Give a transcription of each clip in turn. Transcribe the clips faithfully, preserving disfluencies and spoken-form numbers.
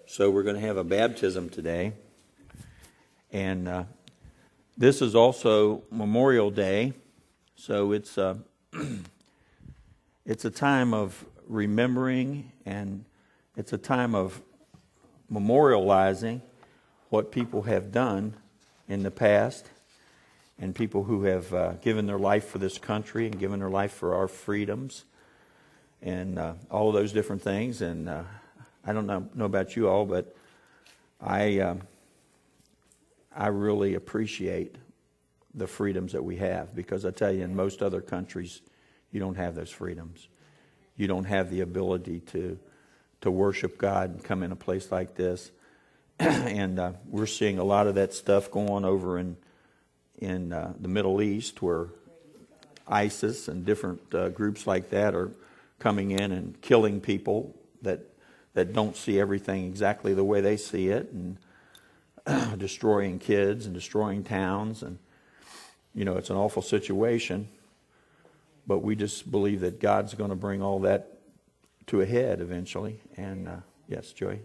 So we're going to have a baptism today. And uh, this is also Memorial Day. So it's uh, it's a time of remembering, and it's a time of memorializing what people have done in the past, and people who have uh, given their life for this country and given their life for our freedoms, and uh, all of those different things. And uh, I don't know, know about you all, but I uh, I really appreciate the freedoms that we have, because I tell you, in most other countries, you don't have those freedoms. You don't have the ability to to worship God and come in a place like this. And uh, we're seeing a lot of that stuff going on over in in uh, the Middle East, where ISIS and different uh, groups like that are coming in and killing people that that don't see everything exactly the way they see it, and uh, destroying kids and destroying towns. And you know, it's an awful situation, but we just believe that God's going to bring all that to a head eventually. And uh, yes, Joy.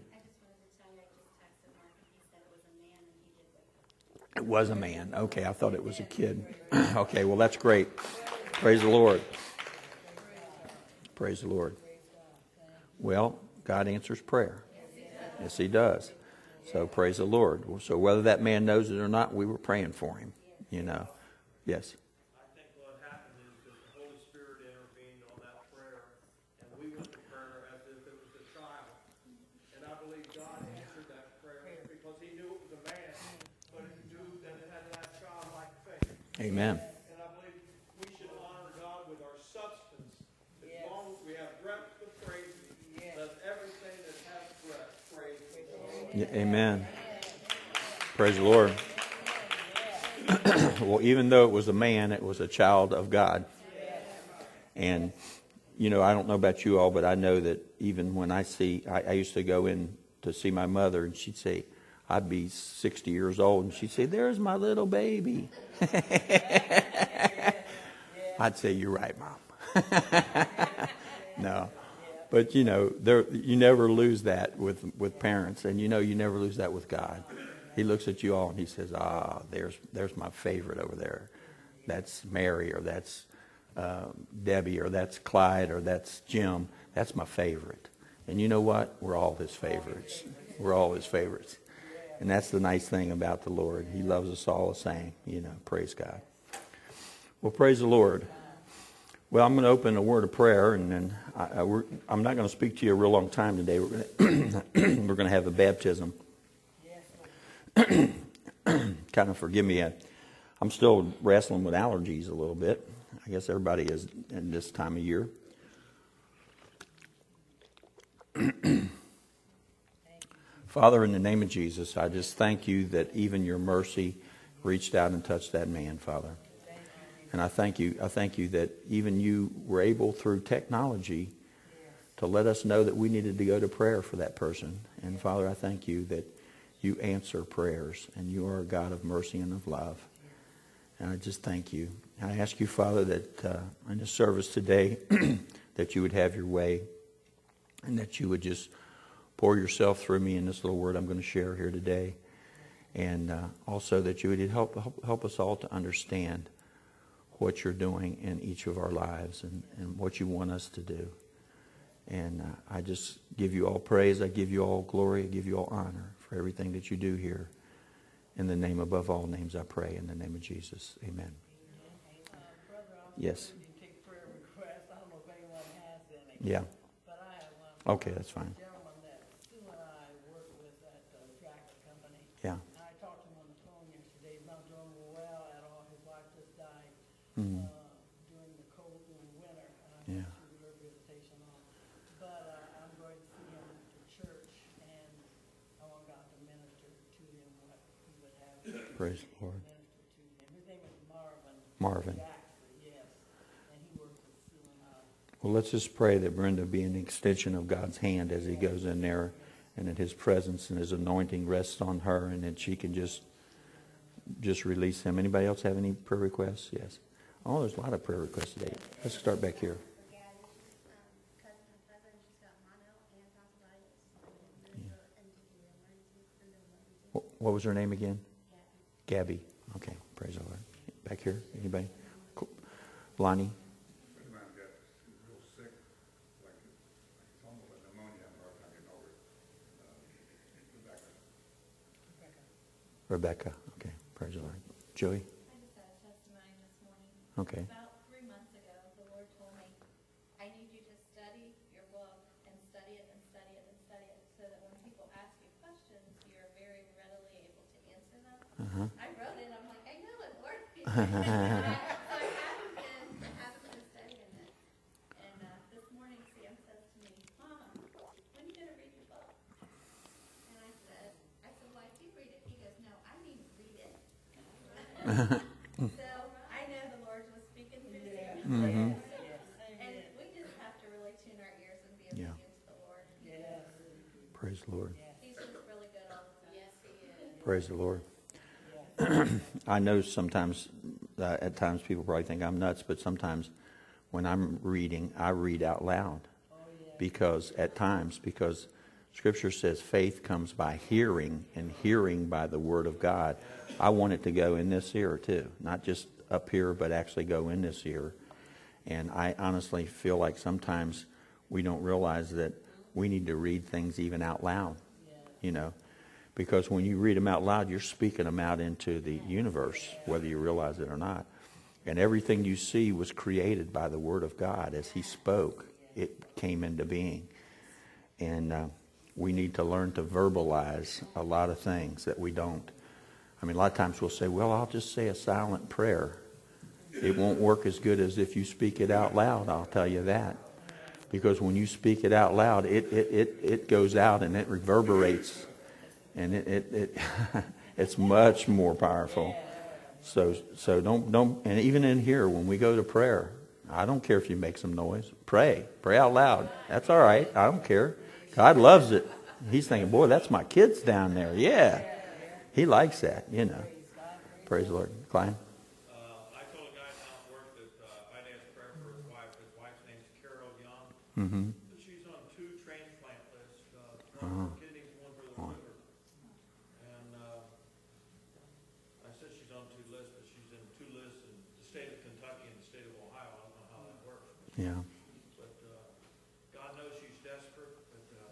It was a man. Okay, I thought it was a kid. Okay, well, that's great. Praise the Lord. Praise the Lord. Well, God answers prayer. Yes, He does. So praise the Lord. So whether that man knows it or not, we were praying for him, you know. Yes. I think what happened is that the Holy Spirit intervened on that prayer, and we went to prayer as if it was a child. And I believe God answered that prayer because He knew it was a man, but He knew that it had that childlike faith. Amen. And I believe we should honor God with our substance. As yes. long as we have breath to praise Him, yes. let everything that has breath praise Him. Yeah, amen. Praise the Lord. Well, even though it was a man, it was a child of God. And, you know, I don't know about you all, but I know that even when I see, I, I used to go in to see my mother, and she'd say, I'd be sixty years old, and she'd say, there's my little baby. I'd say, you're right, Mom. No. But, you know, there you never lose that with, with parents, and, you know, you never lose that with God. He looks at you all and He says, ah, there's there's my favorite over there. That's Mary, or that's uh, Debbie, or that's Clyde, or that's Jim. That's my favorite. And you know what? We're all His favorites. We're all His favorites. And that's the nice thing about the Lord. He loves us all the same. You know, praise God. Well, praise the Lord. Well, I'm going to open a word of prayer, and then I, I, we're, I'm not going to speak to you a real long time today. We're going to, we're going to have a baptism. Kind of forgive me. I, I'm still wrestling with allergies a little bit. I guess everybody is in this time of year. Father, in the name of Jesus, I just thank You that even Your mercy reached out and touched that man, Father. And I thank You, I thank You that even You were able, through technology, to let us know that we needed to go to prayer for that person. And Father, I thank You that You answer prayers, and You are a God of mercy and of love. And I just thank You. And I ask You, Father, that uh, in this service today, that You would have Your way, and that You would just pour Yourself through me in this little word I'm going to share here today. And uh, also that You would help, help help us all to understand what You're doing in each of our lives, and, and what You want us to do. And uh, I just give You all praise. I give You all glory. I give You all honor for everything that You do here. In the name above all names, I pray. In the name of Jesus. Amen. Uh, brother, I'm yes. You take prayer requests. I don't know if anyone has any. Yeah. But I have one. Okay, that's fine. A gentleman that Sue and I work with at the Jacket Company. Yeah. And I talked to him on the phone yesterday. He's not doing well at all. His wife just died Mm. uh, during the cold, during winter. And I Yeah. went through her visitation on. But uh, I'm going to see him to church, and I want God to minister to him what He would have him Praise the Lord. minister to him. His name is Marvin. Marvin. Jackson, yes. And he works with Sue and I. Well, let's just pray that Brenda be an extension of God's hand as He goes in there, and that His presence and His anointing rests on her, and that she can just just release Him. Anybody else have any prayer requests? Yes. Oh, there's a lot of prayer requests today. Let's start back here. what was her name again? Gabby. Okay, praise the Lord. Back here, anybody? Cool. Lonnie? A friend of mine got, she was real sick, like, it's almost like pneumonia, I'm hard time getting over it. Uh, Rebecca. Rebecca. Okay, praise the Lord. Joey? I just had a testimony this morning. Okay. About three months ago, the Lord told me, I need you to study your book and study it and study it and study it so that when people ask you questions, you're very readily able to answer them. Uh-huh. I wrote it. I'm like, I know it, Lord. So I haven't been, I haven't been studying it. And uh, this morning, Sam says to me, Mom, when are you going to read your book? And I said, I said, well, I do read it. He goes, no, I mean read it. So I know the Lord was speaking through Sam. Mm-hmm. And we just have to really tune our ears and be Yeah. obedient to the Lord. Yes. Praise the Lord. He's just really good all the time. Yes, he is. Praise the Lord. I know sometimes, uh, at times people probably think I'm nuts, but sometimes when I'm reading, I read out loud. Because at times, because Scripture says faith comes by hearing, and hearing by the Word of God. I want it to go in this ear too, not just up here, but actually go in this ear. And I honestly feel like sometimes we don't realize that we need to read things even out loud, you know. Because when you read them out loud, you're speaking them out into the universe, whether you realize it or not. And everything you see was created by the Word of God. As He spoke, it came into being. And uh, we need to learn to verbalize a lot of things that we don't. I mean, a lot of times we'll say, well, I'll just say a silent prayer. It won't work as good as if you speak it out loud, I'll tell you that. Because when you speak it out loud, it it, it, it goes out and it reverberates. And it, it, it it's much more powerful. So so don't don't and even in here when we go to prayer, I don't care if you make some noise. Pray. Pray out loud. That's all right. I don't care. God loves it. He's thinking, boy, that's my kids down there. Yeah. He likes that, you know. Praise the Lord. Klein? Uh, I told a guy down at work that uh, I'd ask prayer for his wife. His wife's name's Carol Young. Mm-hmm. But she's on two transplant lists, uh, one for kidneys, one for the liver. And uh, I said she's on two lists, but she's in two lists in the state of Kentucky and the state of Ohio. I don't know how that works. Yeah. But uh, God knows she's desperate. But uh,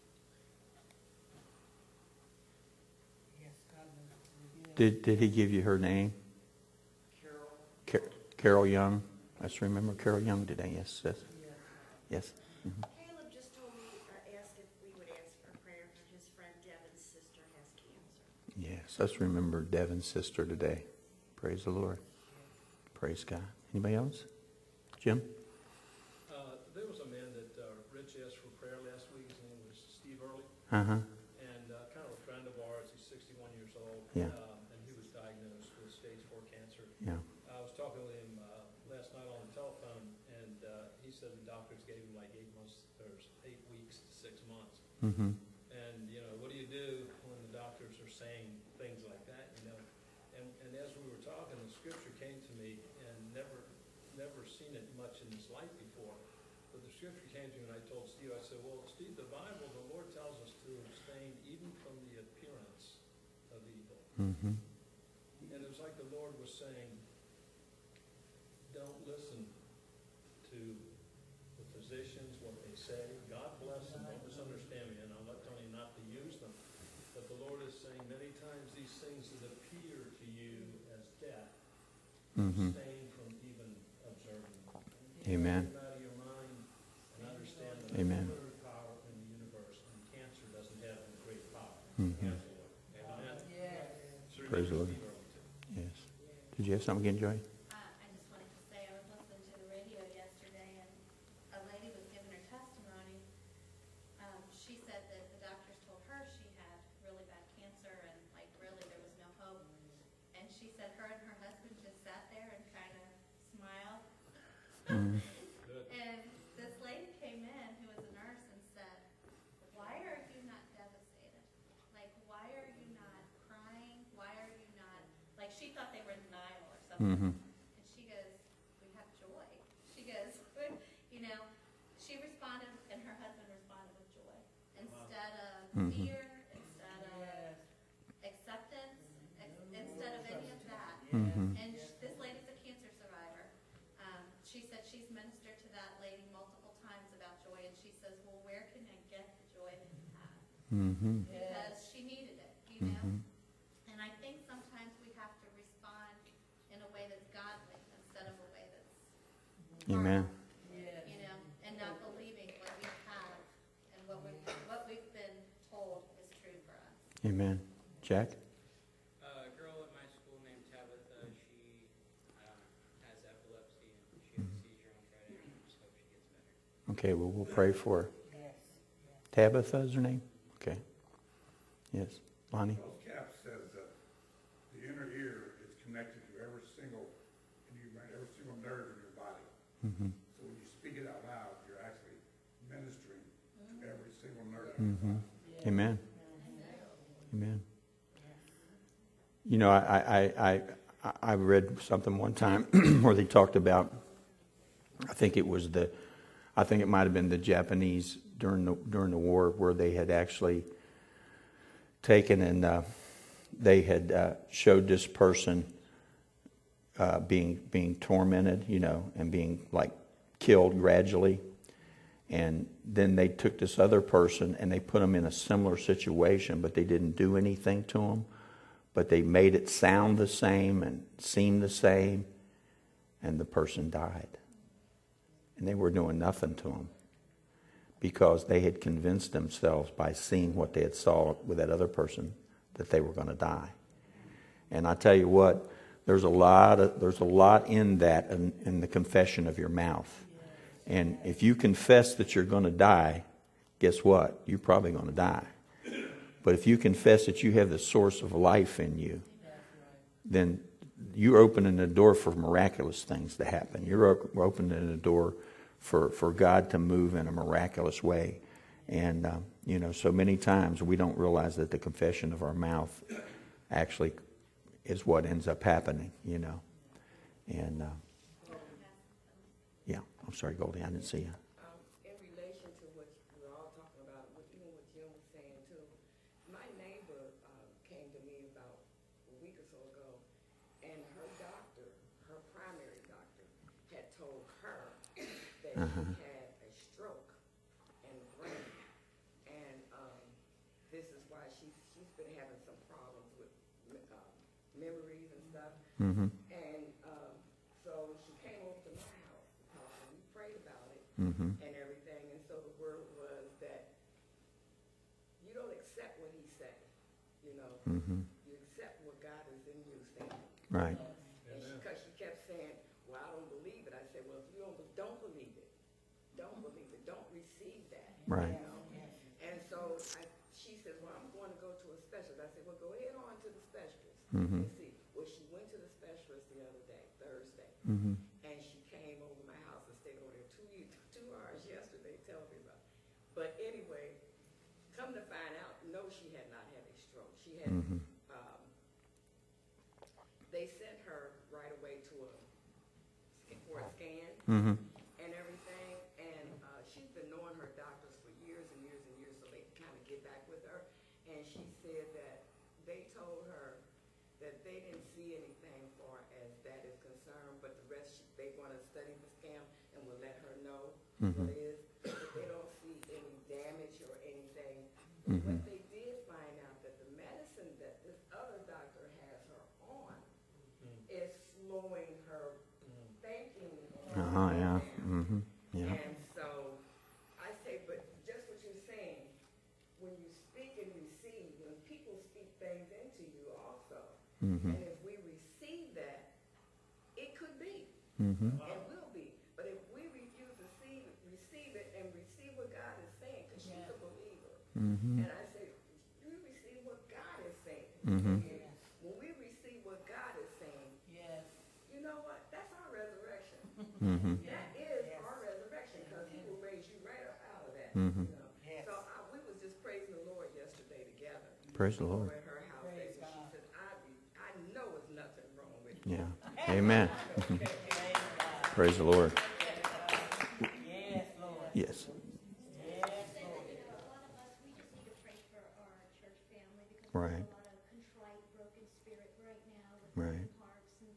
Yes, God knows. Did did he give you her name? Carol, Car- Carol Young. Let's remember Carol Young today. Yes. Yes. Yes. Mm-hmm. Caleb just told me, uh, asked if we would ask for prayer for his friend Devin's sister has cancer. Yes. Let's remember Devin's sister today. Praise the Lord. Praise God. Anybody else? Jim? Uh, there was a man that uh, Rich asked for prayer last week. His name was Steve Early, Uh huh. and uh, kind of a friend of ours. He's sixty-one years old, Yeah. um, and he was diagnosed with stage four cancer. Yeah. I was talking with him uh, last night on the telephone, and uh, he said the doctors gave him like eight months, or eight weeks to six months. Mm-hmm. And you know, what do you do when the doctors are saying things like that? You know, and and as we were talking, the scripture came to me, and never never seen it much in his life before. But the scripture came to me, and I told Steve, I said, well, Steve, the Bible, the Lord tells us to abstain even from the appearance of evil. Mm-hmm. And it was like the Lord was saying, don't listen to the physicians, what they say. God bless them, don't misunderstand me, and I'll let Tony not to use them. But the Lord is saying many times these things that appear to you as death, Mm-hmm. abstain from even observing them. Amen. Get them out of your mind and understand that Amen. there's a power in the universe, and cancer doesn't have any great power. Mhm. Cancer will. Amen. So Praise the remember Lord. Steve Early, too. Yes. Did you have something again, Joy? Uh, I just wanted to say, I was listening to the radio yesterday, and a lady was giving her testimony. Um, she said that the doctors told her she had really bad cancer, and like really there was no hope. And she said her and her husband just sat there and kind of smiled. Mm-hmm. And this lady came in who was a nurse and said, why are you not devastated? Like, why are you not crying? Why are you not, like, she thought they were in denial or something. Mm-hmm. And she goes, we have joy. She goes, you know, she responded and her husband responded with joy. Instead of Mhm. fear, instead of Mhm. And sh- this lady's a cancer survivor. Um, she said she's ministered to that lady multiple times about joy, and she says, well, where can I get the joy that you have? Mhm. Because she needed it, you know? Mhm. And I think sometimes we have to respond in a way that's godly instead of a way that's Amen. Yes. you know, and not believing what we have and what we what we've been told is true for us. Amen. Jack? Uh, a girl at my school named Tabitha, she um, has epilepsy and she had a seizure on Friday, and I just hope she gets better. Okay, well, we'll pray for her. Yes. Tabitha is her name? Okay. Yes. Lonnie? Charles Capps says that the inner ear is connected to every single, and you might every single nerve in your body. Mhm. So when you speak it out loud, you're actually ministering to every single nerve. Mhm. Amen. Amen. You know, I, I, I, I, I read something one time where they talked about, I think it was the, I think it might have been the Japanese during the, during the war, where they had actually taken and uh, they had uh, showed this person uh, being being tormented, you know, and being like killed gradually. And then they took this other person and they put him in a similar situation, but they didn't do anything to him. But they made it sound the same and seem the same, and the person died. And they were doing nothing to him because they had convinced themselves by seeing what they had saw with that other person that they were going to die. And I tell you what, there's a lot of, there's a lot in that in, in the confession of your mouth. And if you confess that you're going to die, guess what? You're probably going to die. But if you confess that you have the source of life in you, then you're opening the door for miraculous things to happen. You're op- opening the door for, for God to move in a miraculous way. And, um, you know, so many times we don't realize that the confession of our mouth actually is what ends up happening, you know. And, uh, yeah, I'm sorry, Goldie, I didn't see you. Um, in relation to what we're all talking about, what even what Jim was saying too, my neighbor uh, came to me about a week or so ago, and her doctor, her primary doctor, had told her that Uh-huh. she had a stroke in the brain, and um, this is why she's she's been having some problems with uh, memories and stuff. Mm-hmm. And um, so she came over to my house to talk, and we prayed about it Mm-hmm. and everything. And so the word was that you don't accept what he said, you know. Mm-hmm. You accept what God is in you saying. Right. And she, cause she kept saying, well, I don't believe it. I said, well, if you don't, don't believe it, don't believe it, don't receive that. Right. You know? And so I, she says, well, I'm going to go to a specialist. I said, well, go ahead on to the specialist Mhm. and see. Well, she went to the specialist the other day, Thursday, Mm-hmm. and she came over my house and stayed over there two, two hours yesterday telling me about it. But anyway, come to find out, no, she had not had a stroke. She had, Mm-hmm. um, they sent her right away to a, for a scan Mm-hmm. and everything, and uh, she's been knowing her doctors for years and years and years, so they kind of get back with her. And she said that they told her that they didn't see anything far as that is concerned, but the rest, she- they want to study the scan and will let her know Mhm. what it is. But they don't see any damage or anything. Mhm. But they did find out that the medicine that this other doctor has her on is slowing her thinking. and Uh-huh, yeah. everything. Mm-hmm. Yeah. And so I say, but just what you're saying, when you speak and receive, when people speak things into you also, Mm-hmm. and if we receive that, it could be, Mm-hmm. and will be. But if we refuse to see, receive it and receive what God is saying, because she's a believer, Mm-hmm. and I say, you receive what God is saying. Mhm. When we receive what God is saying, Yes. you know what? That's our resurrection. Mm-hmm. That is our resurrection, because He will raise you right up out of that. Mhm. You know? Yes. So I, we was just praising the Lord yesterday together. Praise the Lord. Over at her house, Praise and she God. said, I, be- I know it's nothing wrong with you. Yeah. Amen. Praise God. Praise the Lord. Yes, Lord. Yes. Yes, Say that, Lord. you know, a lot of us, we just need to pray for our church family because Right. there's a lot of contrite, broken spirit right now with Right. broken hearts and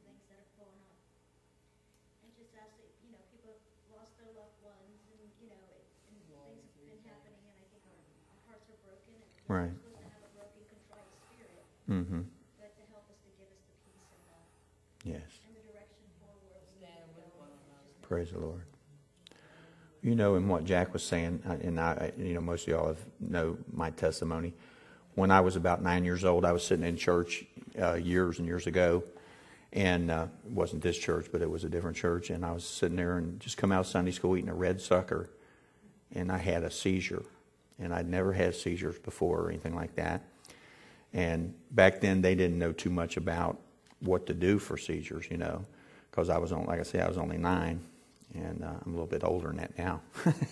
sad that, you know, people have lost their loved ones and, you know, it, and things have been happening, and I think our, our hearts are broken, and we're Right. supposed to have a broken, contrite spirit, Mm-hmm. but to help us to give us the peace and the, Yes. and the direction forward. Stand with one another. Praise the Lord. You know, and what Jack was saying, uh, and I, I- you know, most of y'all have know my testimony. When I was about nine years old, I was sitting in church uh, years and years ago, and uh, it wasn't this church, but it was a different church. And I was sitting there and just come out of Sunday school eating a red sucker, and I had a seizure, and I'd never had seizures before or anything like that. And back then, they didn't know too much about what to do for seizures, you know, because I was on, like I said, I was only nine, and uh, I'm a little bit older than that now.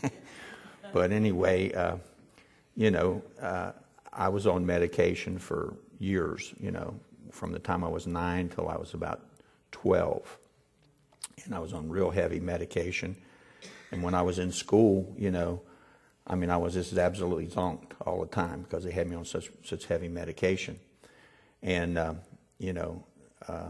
But anyway, uh, you know, uh, I was on medication for years, you know, from the time I was nine till I was about twelve. And I was on real heavy medication. And when I was in school, you know, I mean, I was just absolutely zonked all the time because they had me on such such heavy medication. And, uh, you know, uh,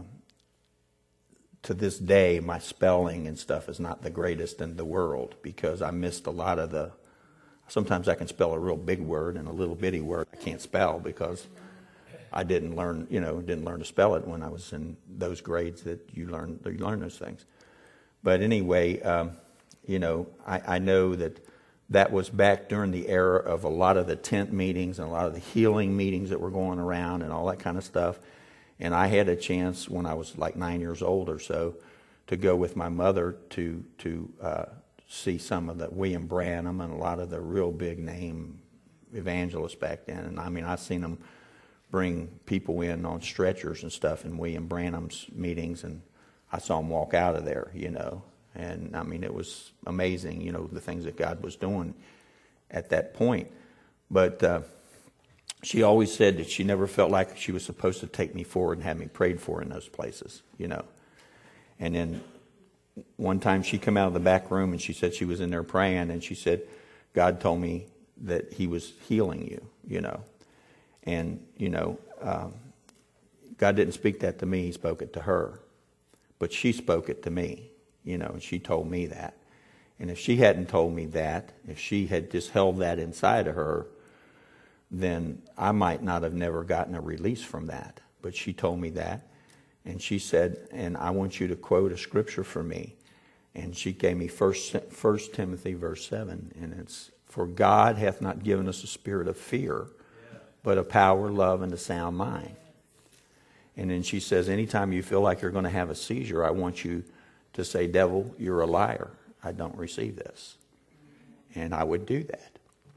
to this day, my spelling and stuff is not the greatest in the world because I missed a lot of the... Sometimes I can spell a real big word and a little bitty word I can't spell because I didn't learn, you know, didn't learn to spell it when I was in those grades that you learn, you learn those things. But anyway, um, you know, I, I know that that was back during the era of a lot of the tent meetings and a lot of the healing meetings that were going around and all that kind of stuff. And I had a chance when I was like nine years old or so to go with my mother to to uh, see some of the William Branham and a lot of the real big name evangelists back then. And I mean, I seen them bring people in on stretchers and stuff in William Branham's meetings, and I saw them walk out of there, you know. And I mean, it was amazing, you know, the things that God was doing at that point. But uh, she always said that she never felt like she was supposed to take me forward and have me prayed for in those places, you know. And then one time she came out of the back room and she said she was in there praying, and she said, God told me that he was healing you, you know. And, you know, um, God didn't speak that to me, he spoke it to her. But she spoke it to me, you know, and she told me that. And if she hadn't told me that, if she had just held that inside of her, then I might not have never gotten a release from that. But she told me that. And she said, and I want you to quote a scripture for me. And she gave me First, First Timothy verse seven. And it's, for God hath not given us a spirit of fear, but a power, love, and a sound mind. And then she says, anytime you feel like you're going to have a seizure, I want you to say, devil, you're a liar. I don't receive this. And I would do that.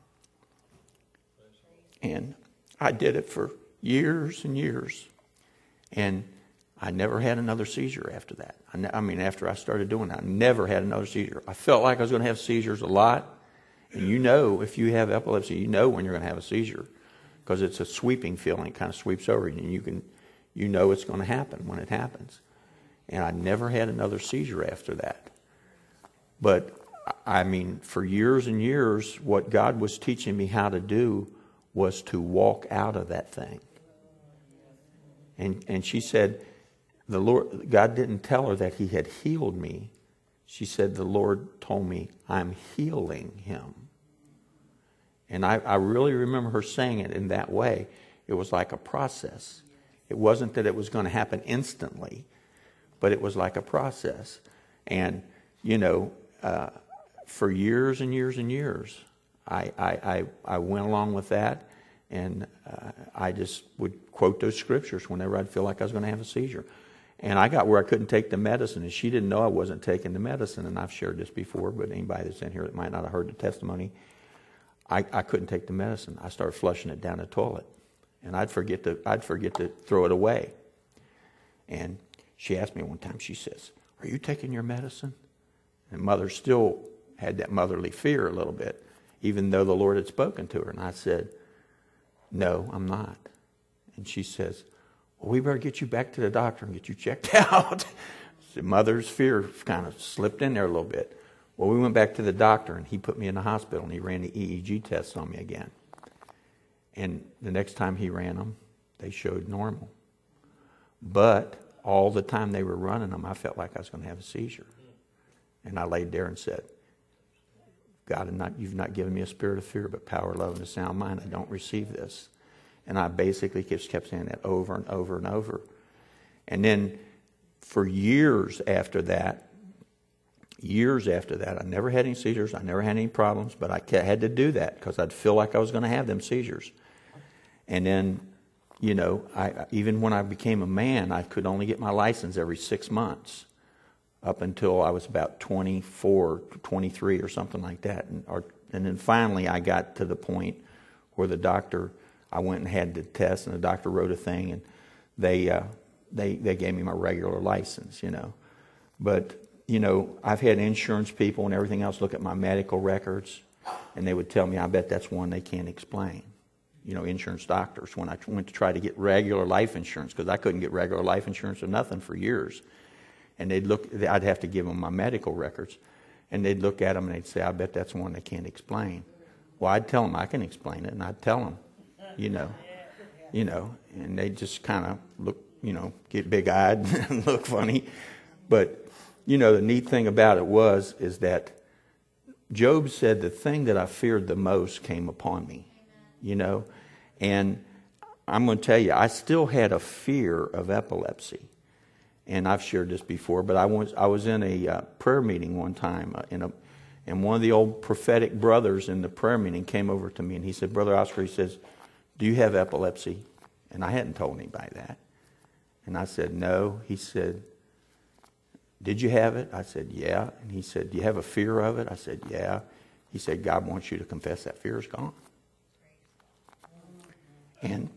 And I did it for years and years. And I never had another seizure after that. I, ne- I mean, after I started doing that, I never had another seizure. I felt like I was going to have seizures a lot. And you know, if you have epilepsy, you know when you're going to have a seizure. Because it's a sweeping feeling. It kind of sweeps over you. And you can, you know it's going to happen when it happens. And I never had another seizure after that. But, I mean, for years and years, what God was teaching me how to do was to walk out of that thing. And and she said, the Lord, God didn't tell her that he had healed me. She said, the Lord told me I'm healing him. And I, I really remember her saying it in that way. It was like a process. It wasn't that it was going to happen instantly, but it was like a process. And, you know, uh, for years and years and years, I, I, I, I went along with that, and uh, I just would quote those scriptures whenever I'd feel like I was going to have a seizure. And I got where I couldn't take the medicine, and she didn't know I wasn't taking the medicine, and I've shared this before, but anybody that's in here that might not have heard the testimony, I, I couldn't take the medicine. I started flushing it down the toilet, and I'd forget to I'd forget to throw it away. And she asked me one time, she says, are you taking your medicine? And Mother still had that motherly fear a little bit, even though the Lord had spoken to her. And I said, no, I'm not. And she says, well, we better get you back to the doctor and get you checked out. So Mother's fear kind of slipped in there a little bit. Well, we went back to the doctor, and he put me in the hospital, and he ran the E E G tests on me again. And the next time he ran them, they showed normal. But all the time they were running them, I felt like I was going to have a seizure. And I laid there and said, God, not, you've not given me a spirit of fear, but power, love, and a sound mind. I don't receive this. And I basically just kept saying that over and over and over. And then for years after that, years after that, I never had any seizures. I never had any problems, but I had to do that because I'd feel like I was going to have them seizures. And then, you know, I, even when I became a man, I could only get my license every six months up until I was about twenty-four, twenty-three or something like that. And, or, and then finally I got to the point where the doctor, I went and had the test, and the doctor wrote a thing, and they uh, they they gave me my regular license, you know. But, you know, I've had insurance people and everything else look at my medical records, and they would tell me, I bet that's one they can't explain. You know, insurance doctors, when I went to try to get regular life insurance, because I couldn't get regular life insurance or nothing for years. And they'd look, I'd have to give them my medical records, and they'd look at them and they'd say, I bet that's one they can't explain. Well, I'd tell them I can explain it, and I'd tell them, you know, you know, and they'd just kind of look, you know, get big-eyed and look funny. But, you know, the neat thing about it was, is that Job said the thing that I feared the most came upon me, you know, and I'm going to tell you, I still had a fear of epilepsy. And I've shared this before, but I was I was in a uh, prayer meeting one time, uh, in a, and one of the old prophetic brothers in the prayer meeting came over to me, and he said, Brother Oscar, he says, do you have epilepsy? And I hadn't told anybody that. And I said, no. He said, did you have it? I said, yeah. And he said, do you have a fear of it? I said, yeah. He said, God wants you to confess that fear is gone. And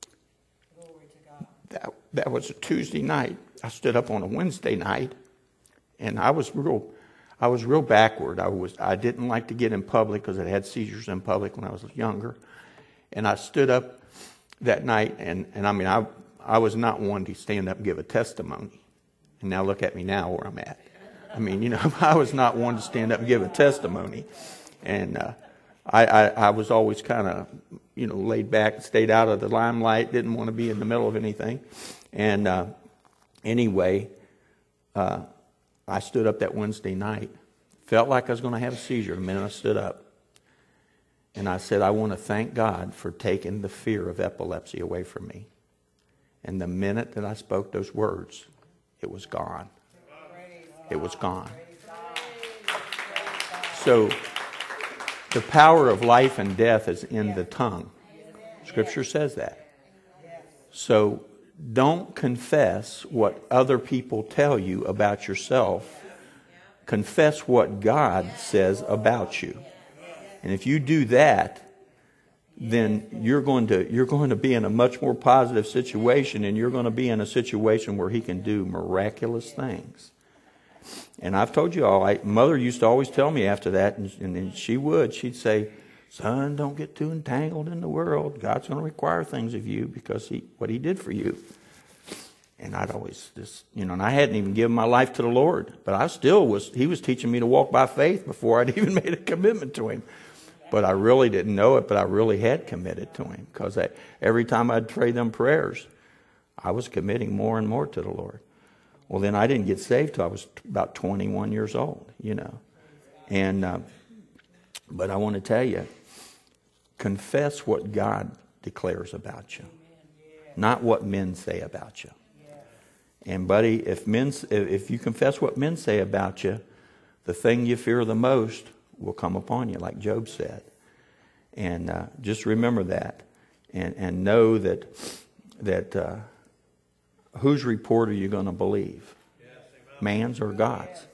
that, that was a Tuesday night. I stood up on a Wednesday night, and I was real, I was real backward. I was, I didn't like to get in public because I had seizures in public when I was younger. And I stood up that night, and, and I mean, I, I was not one to stand up and give a testimony. And now look at me now where I'm at. I mean, you know, I was not one to stand up and give a testimony. And uh, I, I, I was always kind of, you know, laid back, stayed out of the limelight, didn't want to be in the middle of anything. And uh, anyway, uh, I stood up that Wednesday night. Felt like I was going to have a seizure the minute I stood up. And I said, I want to thank God for taking the fear of epilepsy away from me. And the minute that I spoke those words, it was gone. It was gone. So the power of life and death is in the tongue. Scripture says that. So don't confess what other people tell you about yourself. Confess what God says about you. And if you do that, then you're going to you're going to be in a much more positive situation, and you're going to be in a situation where He can do miraculous things. And I've told you all, I, Mother used to always tell me after that, and, and, and she would, she'd say, son, don't get too entangled in the world. God's going to require things of you because he what He did for you. And I'd always just, you know, and I hadn't even given my life to the Lord, but I still was, He was teaching me to walk by faith before I'd even made a commitment to Him. But I really didn't know it, but I really had committed to Him, because I, every time I'd pray them prayers, I was committing more and more to the Lord. Well, then I didn't get saved till I was about twenty-one years old, you know. And, uh, but I want to tell you, confess what God declares about you, not what men say about you. And buddy, if men, if you confess what men say about you, the thing you fear the most will come upon you, like Job said. And uh, just remember that, and and know that that uh, whose report are you going to believe? Man's or God's?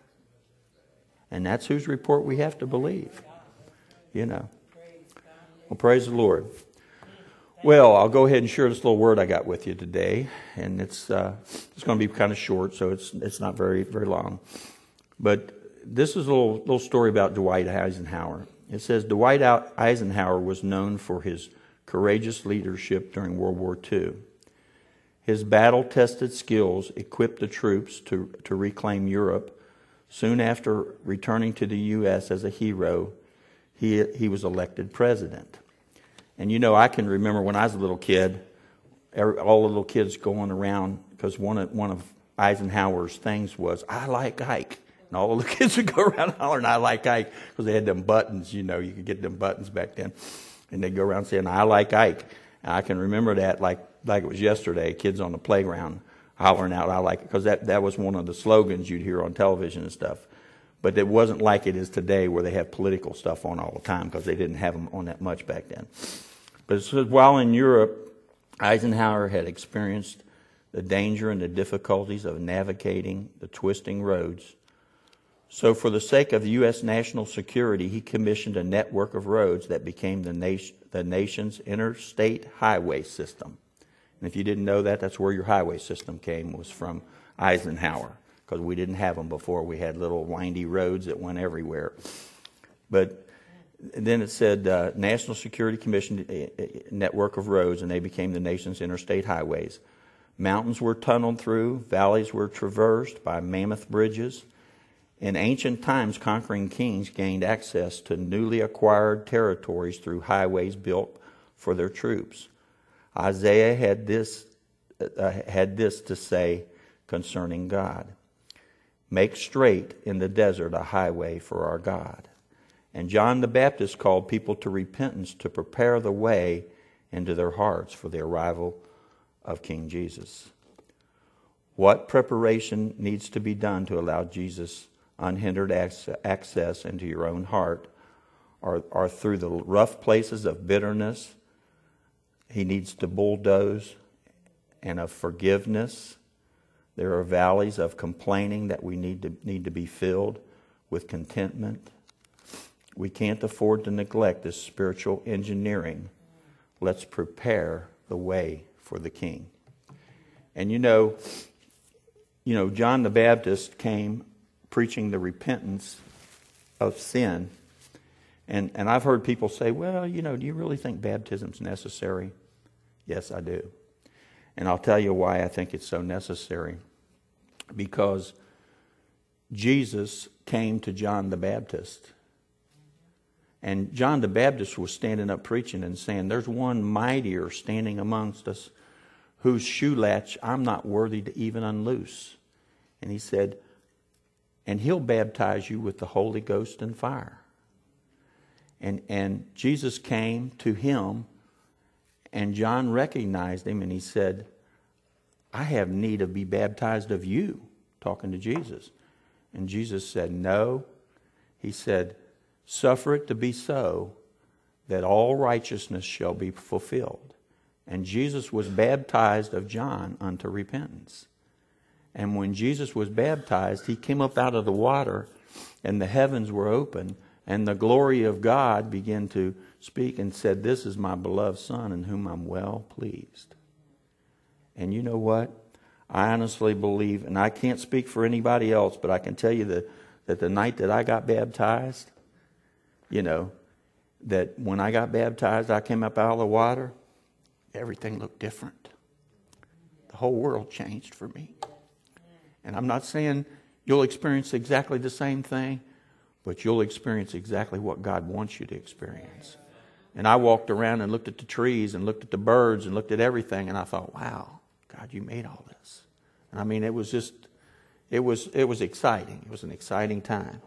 And that's whose report we have to believe. You know. Well, praise the Lord. Well, I'll go ahead and share this little word I got with you today, and it's uh, it's going to be kind of short, so it's it's not very very long. But this is a little little story about Dwight Eisenhower. It says Dwight Eisenhower was known for his courageous leadership during World War Two. His battle-tested skills equipped the troops to to reclaim Europe. Soon after returning to the U S as a hero, he he was elected president. And you know, I can remember when I was a little kid, every, all the little kids going around, because one of, one of Eisenhower's things was, I like Ike. And all the little kids would go around hollering, I like Ike, because they had them buttons, you know, you could get them buttons back then. And they'd go around saying, I like Ike. And I can remember that like like it was yesterday, kids on the playground hollering out, I like it, because that, that was one of the slogans you'd hear on television and stuff. But it wasn't like it is today where they have political stuff on all the time, because they didn't have them on that much back then. But it says, while in Europe, Eisenhower had experienced the danger and the difficulties of navigating the twisting roads. So for the sake of U S national security, he commissioned a network of roads that became the, nation, the nation's interstate highway system. And if you didn't know that, that's where your highway system came, was from Eisenhower, because we didn't have them before. We had little windy roads that went everywhere. But then it said uh, National Security Commission a network of roads, and they became the nation's interstate highways. Mountains were tunneled through, valleys were traversed by mammoth bridges. In ancient times, conquering kings gained access to newly acquired territories through highways built for their troops. Isaiah had this, uh, had this to say concerning God. Make straight in the desert a highway for our God. And John the Baptist called people to repentance to prepare the way into their hearts for the arrival of King Jesus. What preparation needs to be done to allow Jesus unhindered access into your own heart are, are through the rough places of bitterness he needs to bulldoze, and of forgiveness. There are valleys of complaining that we need to need to be filled with contentment. We can't afford to neglect this spiritual engineering. Let's prepare the way for the King. And you know, you know, John the Baptist came preaching the repentance of sin. And and I've heard people say, well, you know, do you really think baptism's necessary? Yes, I do. And I'll tell you why I think it's so necessary. Because Jesus came to John the Baptist. And John the Baptist was standing up preaching and saying, there's one mightier standing amongst us whose shoe latch I'm not worthy to even unloose. And he said, and he'll baptize you with the Holy Ghost and fire. And and Jesus came to him, and John recognized him, and he said, I have need of be baptized of you, talking to Jesus. And Jesus said, no. He said, suffer it to be so, that all righteousness shall be fulfilled. And Jesus was baptized of John unto repentance. And when Jesus was baptized, he came up out of the water, and the heavens were open, and the glory of God began to speak and said, this is my beloved Son in whom I'm well pleased. And you know what? I honestly believe, and I can't speak for anybody else, but I can tell you that, that the night that I got baptized, you know, that when I got baptized, I came up out of the water, everything looked different. The whole world changed for me. And I'm not saying you'll experience exactly the same thing, but you'll experience exactly what God wants you to experience. And I walked around and looked at the trees and looked at the birds and looked at everything, and I thought, wow, God, you made all this. And I mean, it was just, it was, it was exciting. It was an exciting time.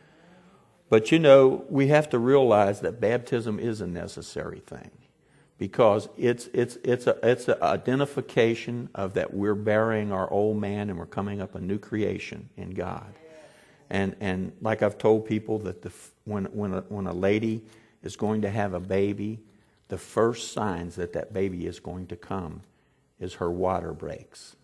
But you know, we have to realize that baptism is a necessary thing, because it's it's it's a it's an identification of that we're burying our old man and we're coming up a new creation in God. And and like I've told people that the when when a, when a lady is going to have a baby, the first signs that that baby is going to come is her water breaks.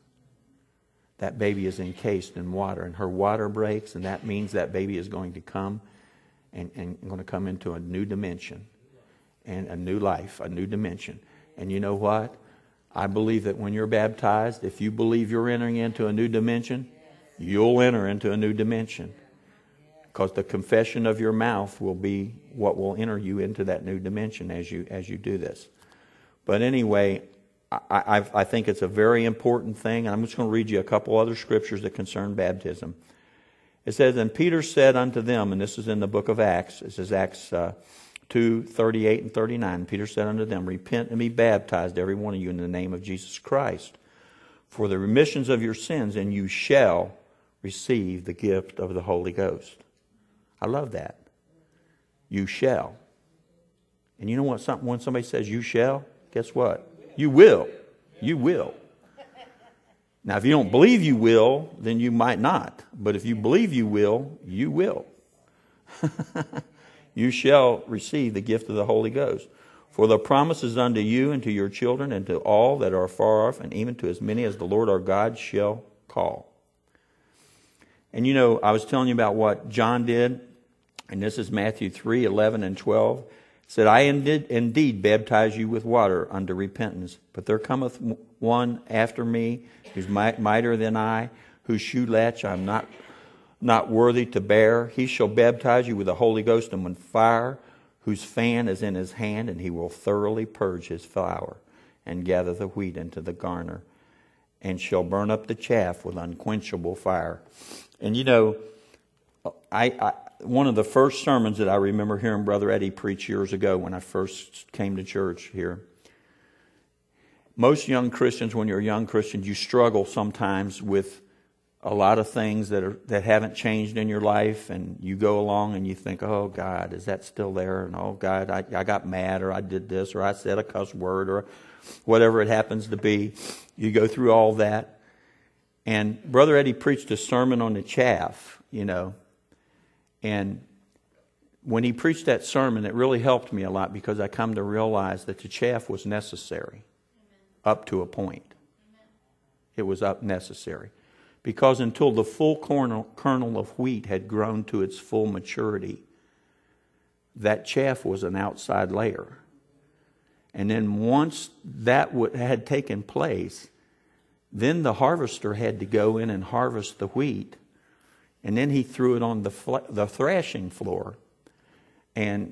That baby is encased in water, and her water breaks, and that means that baby is going to come and, and going to come into a new dimension and a new life, a new dimension. And you know what? I believe that when you're baptized, if you believe you're entering into a new dimension, you'll enter into a new dimension. Because the confession of your mouth will be what will enter you into that new dimension as you as you do this. But anyway, I, I, I think it's a very important thing. And I'm just going to read you a couple other scriptures that concern baptism. It says, and Peter said unto them, and this is in the book of Acts. This is Acts uh, two, thirty-eight and thirty-nine. Peter said unto them, repent and be baptized, every one of you, in the name of Jesus Christ, for the remissions of your sins, and you shall receive the gift of the Holy Ghost. I love that. You shall. And you know what? Some, when somebody says you shall, guess what? You will. You will. Now, if you don't believe you will, then you might not. But if you believe you will, you will. You shall receive the gift of the Holy Ghost. For the promise is unto you and to your children and to all that are far off, and even to as many as the Lord our God shall call. And you know, I was telling you about what John did, and this is Matthew three, eleven and twelve. It said, I indeed, indeed baptize you with water unto repentance, but there cometh one after me, who's mightier than I, whose shoe latch I am not, not worthy to bear. He shall baptize you with the Holy Ghost and with fire, whose fan is in his hand, and he will thoroughly purge his flour and gather the wheat into the garner, and shall burn up the chaff with unquenchable fire. And you know, I, I one of the first sermons that I remember hearing Brother Eddie preach years ago when I first came to church here. Most young Christians, when you're a young Christian, you struggle sometimes with a lot of things that are that haven't changed in your life, and you go along and you think, oh God, is that still there? And oh God, I, I got mad, or I did this, or I said a cuss word, or whatever it happens to be. You go through all that. And Brother Eddie preached a sermon on the chaff, you know. And when he preached that sermon, it really helped me a lot, because I come to realize that the chaff was necessary. Up to a point. It was up necessary. Because until the full kernel, kernel of wheat had grown to its full maturity, that chaff was an outside layer. And then once that had taken place, then the harvester had to go in and harvest the wheat. And then he threw it on the fl- the thrashing floor. And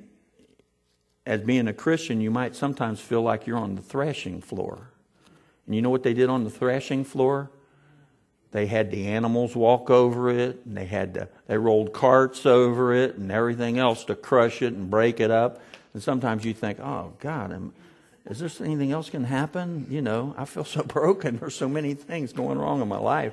as being a Christian, you might sometimes feel like you're on the thrashing floor. And you know what they did on the thrashing floor? They had the animals walk over it, and they had to, they rolled carts over it and everything else to crush it and break it up. And sometimes you think, oh God, am, is there anything else can happen? You know, I feel so broken. There's so many things going wrong in my life.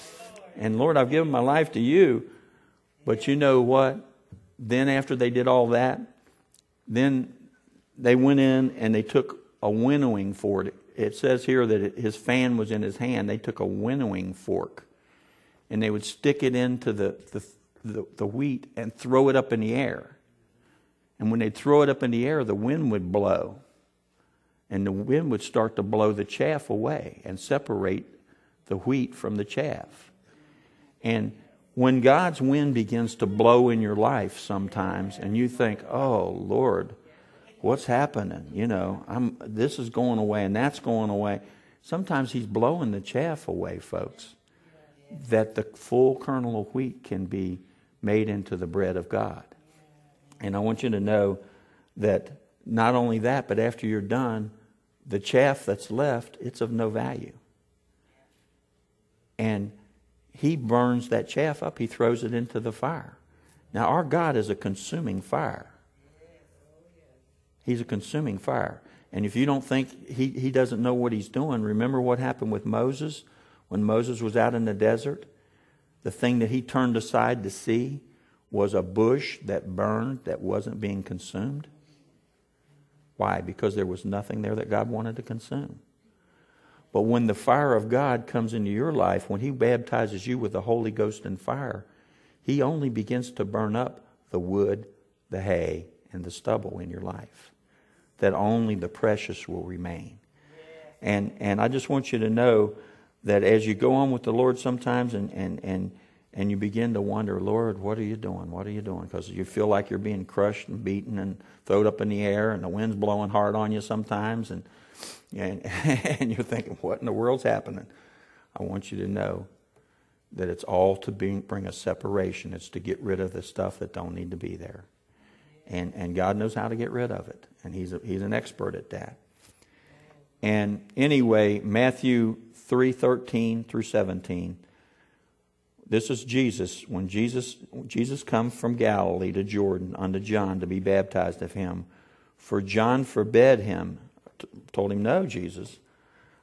And Lord, I've given my life to you. But you know what? Then after they did all that, then they went in and they took a winnowing fork. It says here that his fan was in his hand. They took a winnowing fork and they would stick it into the, the, the, the wheat and throw it up in the air. And when they'd throw it up in the air, the wind would blow. And the wind would start to blow the chaff away and separate the wheat from the chaff. And when God's wind begins to blow in your life sometimes, and you think, oh, Lord, what's happening? You know, I'm. This is going away and that's going away. Sometimes He's blowing the chaff away, folks, that the full kernel of wheat can be made into the bread of God. And I want you to know that not only that, but after you're done, the chaff that's left, it's of no value. And He burns that chaff up. He throws it into the fire. Now, our God is a consuming fire. He's a consuming fire. And if you don't think he, he doesn't know what He's doing, remember what happened with Moses? When Moses was out in the desert, the thing that he turned aside to see was a bush that burned that wasn't being consumed. Why? Because there was nothing there that God wanted to consume. But when the fire of God comes into your life, when He baptizes you with the Holy Ghost and fire, He only begins to burn up the wood, the hay, and the stubble in your life. That only the precious will remain. And and I just want you to know that as you go on with the Lord sometimes and, and, and, and you begin to wonder, Lord, what are you doing? What are you doing? Because you feel like you're being crushed and beaten and thrown up in the air, and the wind's blowing hard on you sometimes, and and, and you're thinking, what in the world's happening? I want you to know that it's all to bring, bring a separation. It's to get rid of the stuff that don't need to be there. And and God knows how to get rid of it. And He's a, He's an expert at that. And anyway, Matthew three thirteen through seventeen. This is Jesus. When Jesus Jesus come from Galilee to Jordan unto John to be baptized of him. For John forbade him, t- told him, no, Jesus,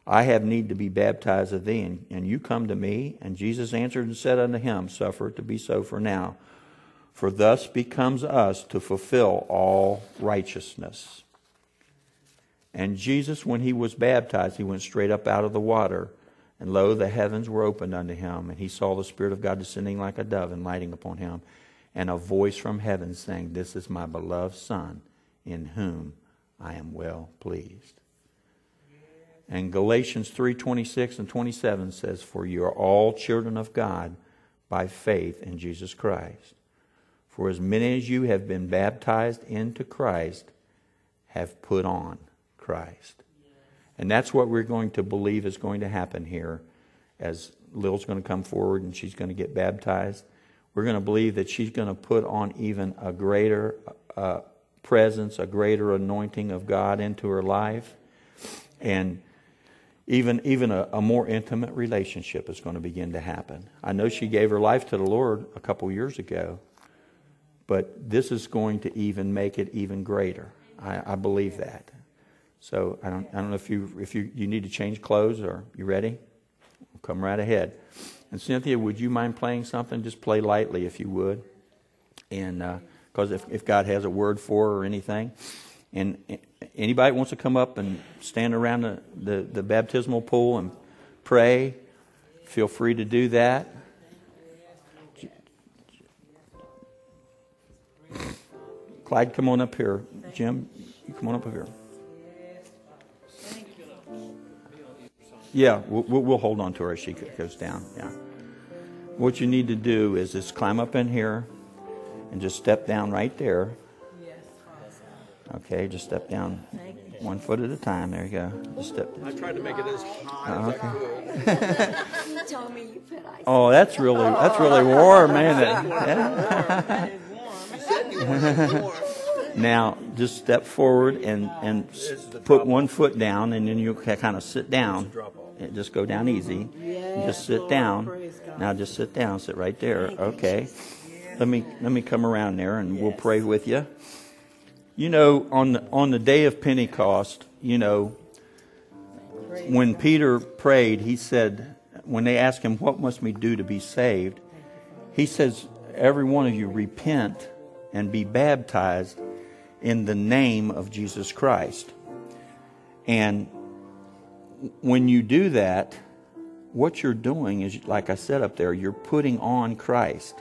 I have need to be baptized of thee, and, and you come to me. And Jesus answered and said unto him, Suffer it to be so for now. For thus becomes us to fulfill all righteousness. And Jesus, when he was baptized, he went straight up out of the water. And lo, the heavens were opened unto him. And he saw the Spirit of God descending like a dove and lighting upon him. And a voice from heaven saying, This is my beloved Son, in whom I am well pleased. And Galatians three twenty-six and twenty-seven says, For you are all children of God by faith in Jesus Christ. For as many as you have been baptized into Christ have put on Christ. And that's what we're going to believe is going to happen here as Lil's going to come forward and she's going to get baptized. We're going to believe that she's going to put on even a greater uh, presence, a greater anointing of God into her life. And Even even a, a more intimate relationship is going to begin to happen. I know she gave her life to the Lord a couple years ago, but this is going to even make it even greater. I, I believe that. So I don't I don't know if you if you, you need to change clothes or you ready? Come right ahead. And Cynthia, would you mind playing something? Just play lightly if you would, and because uh, if if God has a word for her or anything. And anybody wants to come up and stand around the, the, the baptismal pool and pray, feel free to do that. Clyde, come on up here. Jim, you come on up here. Yeah, we'll, we'll hold on to her as she goes down. Yeah. What you need to do is just climb up in here and just step down right there. Okay, just step down one foot at a time. There you go. Just step. I tried to make it as high Oh, as I okay. could. He told me you put ice. Oh, that's really that's really warm, ain't it? Yeah. Now, just step forward and and s- put one foot down, and then you kind of sit down. And just go down easy. Just sit down. Now, just sit down. Sit right there. Okay. Let me let me come around there, and we'll pray with you. You know, on the, on the day of Pentecost, you know, when Peter prayed, he said, when they asked him, what must we do to be saved? He says, every one of you repent and be baptized in the name of Jesus Christ. And when you do that, what you're doing is, like I said up there, you're putting on Christ.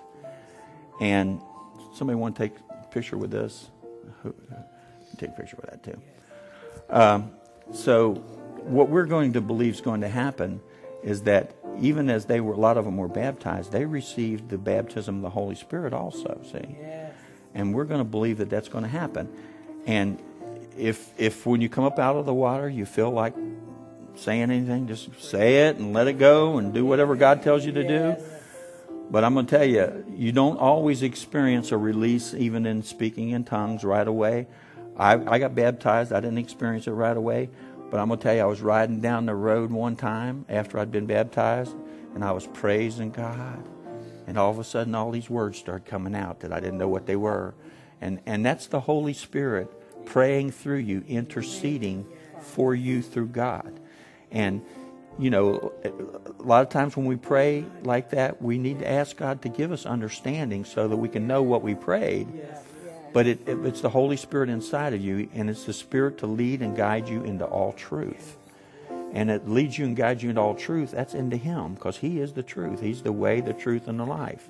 And somebody want to take a picture with this? Take a picture with that too. Um, so what we're going to believe is going to happen is that even as they were, a lot of them were baptized, they received the baptism of the Holy Spirit also, see? Yes. And we're going to believe that that's going to happen. And if if when you come up out of the water, you feel like saying anything, just say it and let it go and do whatever God tells you to do. But I'm going to tell you, you don't always experience a release even in speaking in tongues right away. I, I got baptized. I didn't experience it right away. But I'm going to tell you, I was riding down the road one time after I'd been baptized, and I was praising God. And all of a sudden, all these words started coming out that I didn't know what they were. And, and that's the Holy Spirit praying through you, interceding for you through God. And you know, a lot of times when we pray like that, we need to ask God to give us understanding so that we can know what we prayed. But it, it, it's the Holy Spirit inside of you, and it's the Spirit to lead and guide you into all truth. And it leads you and guides you into all truth. That's into Him, because He is the truth. He's the way, the truth, and the life.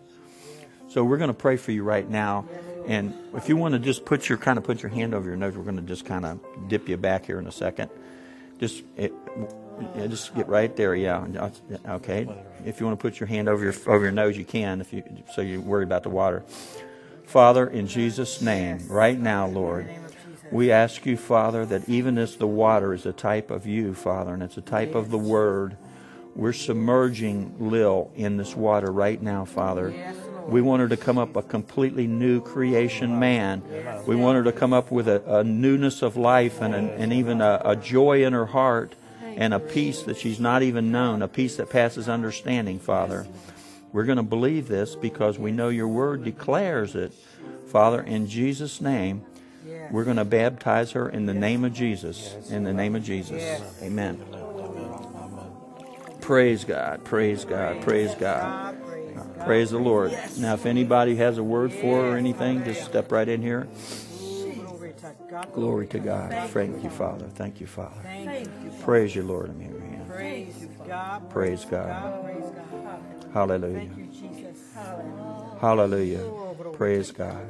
So we're going to pray for you right now. And if you want to just put your kind of put your hand over your nose, we're going to just kind of dip you back here in a second. Just it, Yeah, just get right there. Yeah. Okay. If you want to put your hand over your over your nose, you can. If you so you worry about the water. Father, in Jesus' name, right now, Lord, we ask you, Father, that even as the water is a type of you, Father, and it's a type of the Word, we're submerging Lil in this water right now, Father. We want her to come up a completely new creation man. We want her to come up with a, a newness of life and, an, and even a, a joy in her heart. And a peace that she's not even known, a peace that passes understanding, Father. We're going to believe this because we know your word declares it. Father, in Jesus' name, we're going to baptize her in the name of Jesus. In the name of Jesus. Amen. Praise God. Praise God. Praise God. Praise the Lord. Now, if anybody has a word for her or anything, just step right in here. Glory to God. Thank you, Father. Thank you, Father. Praise you, Lord. I'm here. Praise God. Praise God. Praise God. Hallelujah. Thank you, Jesus. Hallelujah. Hallelujah. Praise God.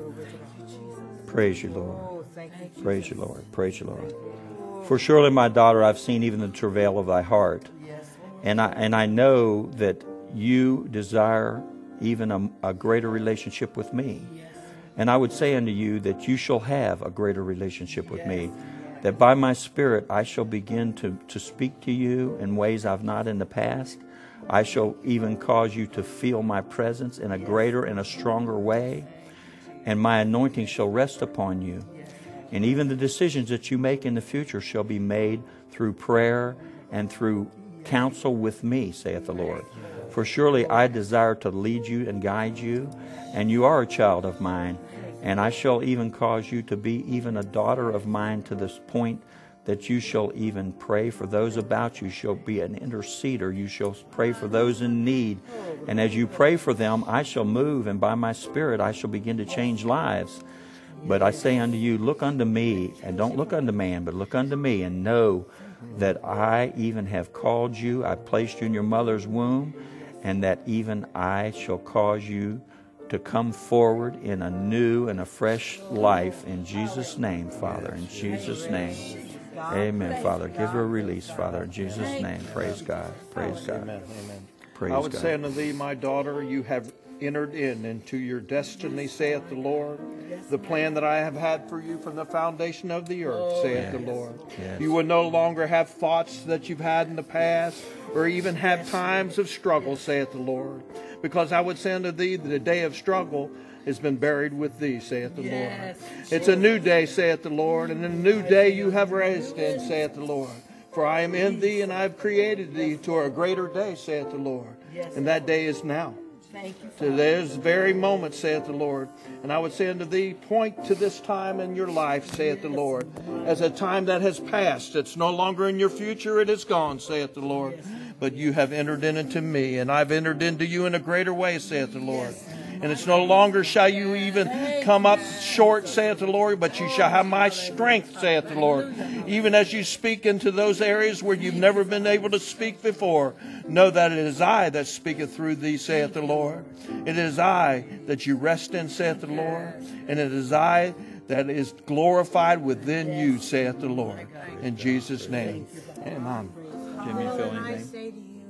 Praise you, Lord. Oh, thank you, Jesus. Praise you, Lord. Praise you, Lord. For surely, my daughter, I've seen even the travail of thy heart. Yes. And I, and I know that you desire even a, a greater relationship with me. And I would say unto you that you shall have a greater relationship with me. That by my Spirit I shall begin to, to speak to you in ways I've not in the past. I shall even cause you to feel my presence in a greater and a stronger way. And my anointing shall rest upon you. And even the decisions that you make in the future shall be made through prayer and through counsel with me, saith the Lord. For surely I desire to lead you and guide you, and you are a child of mine. And I shall even cause you to be even a daughter of mine, to this point that you shall even pray for those about you. You shall be an interceder. You shall pray for those in need. And as you pray for them, I shall move, and by my Spirit I shall begin to change lives. But I say unto you, look unto me, and don't look unto man, but look unto me, and know that I even have called you. I placed you in your mother's womb, and that even I shall cause you to come forward in a new and a fresh life. In Jesus' name, Father. In Jesus' name. Amen, Father. Give her a release, Father. In Jesus' name. Praise God. Praise God. Amen. Amen. Praise I would God. say unto thee, my daughter, you have entered in into your destiny, saith the Lord. The plan that I have had for you from the foundation of the earth, saith the Lord. Yes. You will no longer have thoughts that you've had in the past, or even have times of struggle, saith the Lord. Because I would say unto thee that the day of struggle has been buried with thee, saith the Yes. Lord. It's a new day, saith the Lord, and a new day you have raised in, saith the Lord. For I am in thee, and I have created thee to a greater day, saith the Lord. And that day is now. Thank you, To this very moment, saith the Lord. And I would say unto thee, point to this time in your life, saith the Lord, as a time that has passed. It's no longer in your future, it is gone, saith the Lord. But you have entered in into me, and I've entered into you in a greater way, saith the Lord. And it's no longer shall you even come up short, saith the Lord, but you shall have my strength, saith the Lord. Even as you speak into those areas where you've never been able to speak before, know that it is I that speaketh through thee, saith the Lord. It is I that you rest in, saith the Lord. And it is I that is glorified within you, saith the Lord. In Jesus' name. Amen. Jim, you feel And I anything? say to you,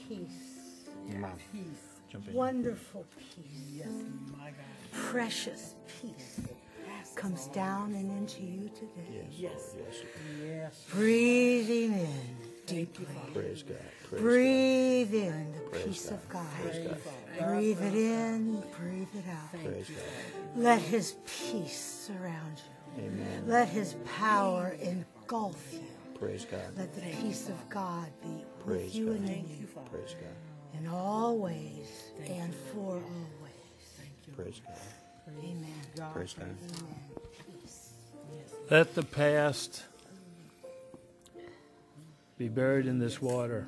peace, Amen. Jump in. wonderful peace, precious peace comes down and into you today. Yes. Yes. Breathing in deeply. Praise God. Praise Breathe in the Praise peace God. of God. Praise God. Breathe it in, breathe it out. Praise God. Let His peace surround you. Amen. Let His power engulf you. Praise God. Let the peace of God be with Praise you God. and in you Praise God. in all ways and for all ways. Praise God. Amen. Praise God. Let the past be buried in this water.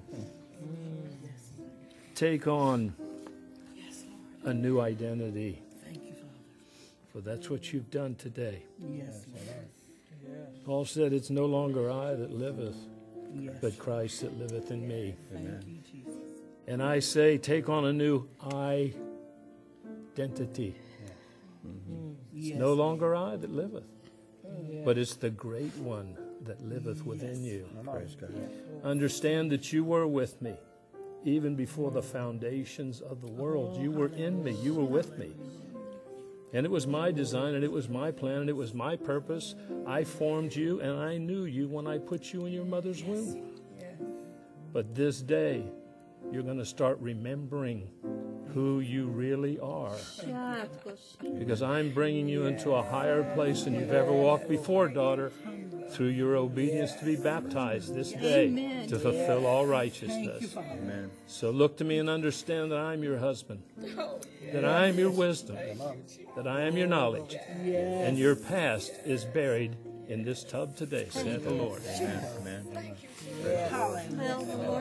Take on a new identity. For that's what you've done today. Yes. Paul said, it's no longer I that liveth, Yes. but Christ that liveth in me. Thank you, Jesus. And I say, take on a new identity. It's Yes. no longer I that liveth, but it's the great one that liveth within you. Praise God. Understand that you were with me, even before the foundations of the world. You were in me. You were with me. And it was my design, and it was my plan, and it was my purpose. I formed you, and I knew you when I put you in your mother's womb. But this day, you're going to start remembering who you really are. Because I'm bringing you into a higher place than you've ever walked before, daughter, through your obedience to be baptized this day to fulfill all righteousness. Amen. So look to me and understand that I'm your husband, that I am your wisdom, that I am your knowledge, and your past is buried in this tub today, saith the Lord. Amen. Amen. Well, the Lord was talking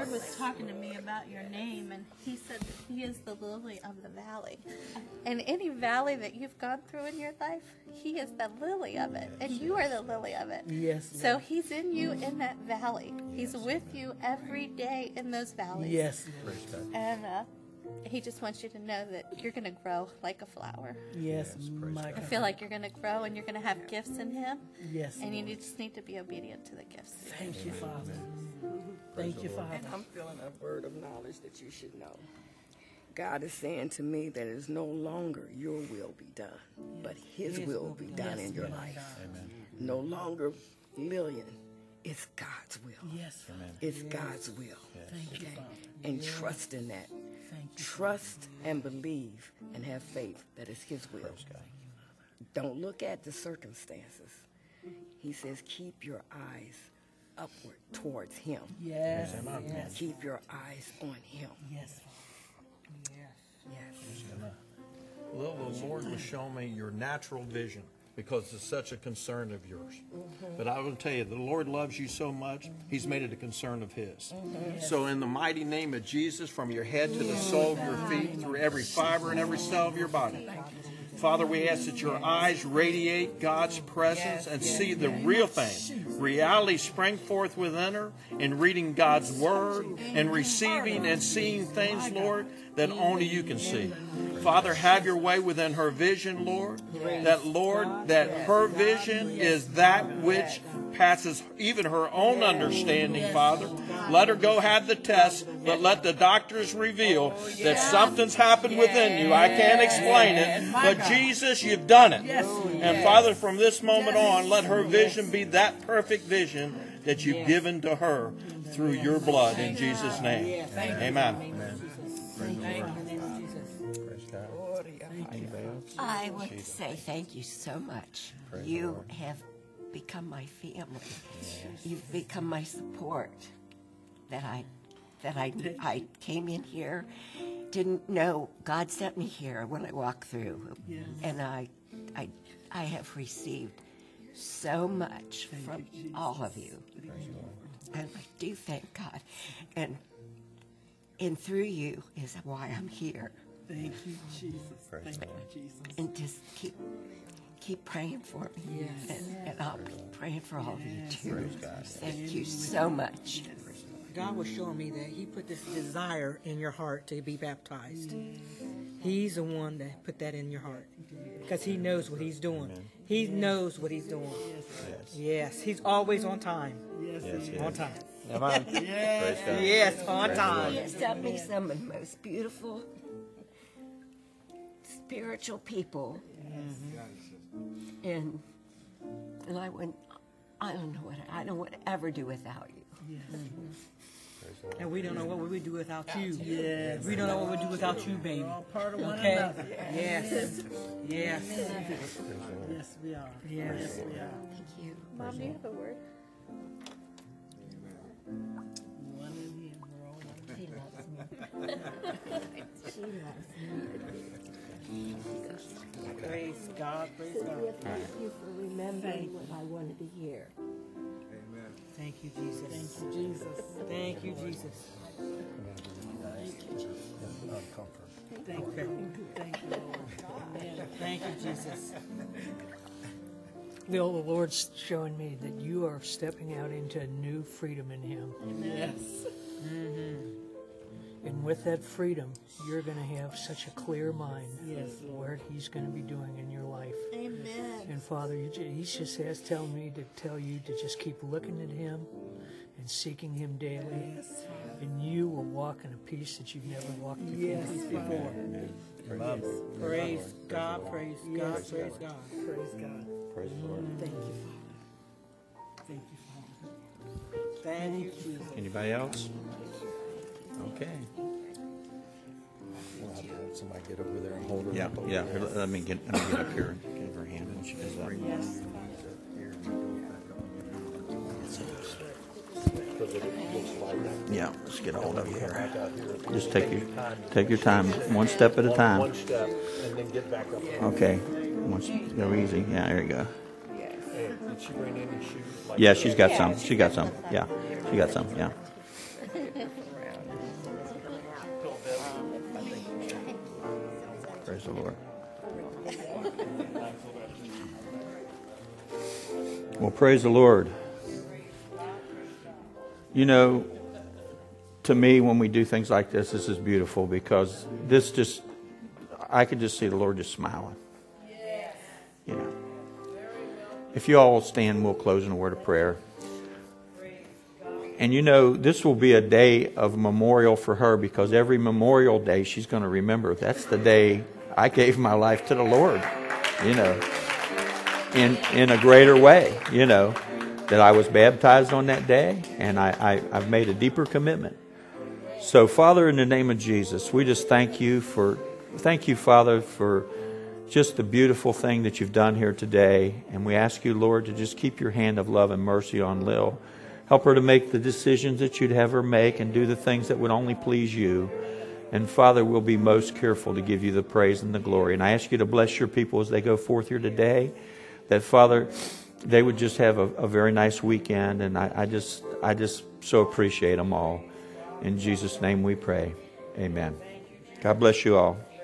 talking to me about your name, and he said that he is the lily of the valley. And any valley that you've gone through in your life, he is the lily of it, and you are the lily of it. Yes, So Lord. he's in you in that valley. He's with you every day in those valleys. Yes, And uh, he just wants you to know that you're going to grow like a flower. yes, my I God. feel like you're going to grow, and you're going to have gifts in him, Yes, and you Lord. need- just need to be obedient to the gifts. Thank you, Father. Thank you, Father. And I'm feeling a word of knowledge that you should know. God is saying to me that it's no longer your will be done, but his will be done in your life. No longer Lillian, it's God's will. Yes, It's God's will. thank you, Father. And trust in that. Thank you. Trust and believe and have faith that it's his will. Don't look at the circumstances. He says, keep your eyes upward towards him. Yes, yes, Keep your eyes on him. yes, Yes. Lil, the Lord was showing me your natural vision because it's such a concern of yours. But I will tell you, the Lord loves you so much, he's made it a concern of his. So in the mighty name of Jesus, from your head to the sole of your feet, through every fiber and every cell of your body, Father, we ask that your eyes radiate God's presence and see the real thing. Reality spring forth within her in reading God's word and receiving and seeing things, Lord, that only you can see. Father, have your way within her vision, Lord. That, Lord, that her vision is that which passes even her own understanding, Father. Let her go have the test, but let the doctors reveal that something's happened within you. I can't explain it, but Jesus, you've done it. And Father, from this moment on, let her vision be that perfect vision that you've given to her through your blood in Jesus' name. Amen. I want to say thank you so much. You have become my family. You've become my support. That I, that I, I came in here, didn't know God sent me here when I walked through, and I, I, I have received so much from all of you, and I do thank God, and and through you is why I'm here. Thank you, Jesus. Thank you, Jesus. And just keep keep praying for me. Yes. And, and I'll be praying for all of you too. Thank you so much. God was showing me that he put this desire in your heart to be baptized. He's the one that put that in your heart because he knows what he's doing. He knows what he's doing. Yes, he's always on time. Yes, On time. yes, Yes, on He time. has sent me some of the most beautiful spiritual people, and and I wouldn't, I don't know what I don't want to ever do without you. And we don't know what we would do without you. Yes. We don't know what we'd do without you, baby. We're all part of one Okay? another. Yes. Yes. Yes, we are. Yes. Yes, we are. Thank you. Mom, do you have a word? One in him, we're all one. She loves me. She loves me. Praise God. Praise God. Thank you for remembering what I wanted to hear. Thank you, Jesus. Thank you, Jesus. Thank you, Jesus. Thank you. Thank you, Lord. Thank you, Jesus. Bill, the Lord's showing me that you are stepping out into a new freedom in Him. Yes. And with that freedom, you're going to have such a clear mind Yes, of what He's going to be doing in your life. Amen. And Father, you ju- He just has telling me to tell you to just keep looking at Him and seeking Him daily. And you will walk in a peace that you've never walked before. Yes, before. Praise God. Praise God. Praise God. Praise God. Praise the Lord. Thank you, Father. Thank you, Father. Thank you, Jesus. Anybody else? Okay. We'll have to have somebody get over there and hold her Yeah, up. yeah. Here, let let me get, let me get up here and give her a hand when she comes up. Yes. Because it looks like that. Yeah, let's get a hold of you here. Back out here. Just take your take your time, one step at a One- time. One step, and then get back up. Okay. Once, go easy. Yeah, there you go. Hey, did she bring any shoes? Like Yeah, that? she's got some. She got some. Yeah, she got some. Yeah. Praise the Lord. Well, praise the Lord. You know, to me, when we do things like this, this is beautiful because this just, I could just see the Lord just smiling. You know. If you all will stand, we'll close in a word of prayer. And you know, this will be a day of memorial for her because every Memorial Day she's going to remember that's the day I gave my life to the Lord, you know, in in a greater way, you know, that I was baptized on that day and I, I, I've made a deeper commitment. So, Father, in the name of Jesus, we just thank you for, thank you, Father, for just the beautiful thing that you've done here today. And we ask you, Lord, to just keep your hand of love and mercy on Lil. Help her to make the decisions that you'd have her make and do the things that would only please you. And Father, we'll be most careful to give you the praise and the glory. And I ask you to bless your people as they go forth here today. That, Father, they would just have a, a very nice weekend. And I, I just I just so appreciate them all. In Jesus' name we pray. Amen. God bless you all.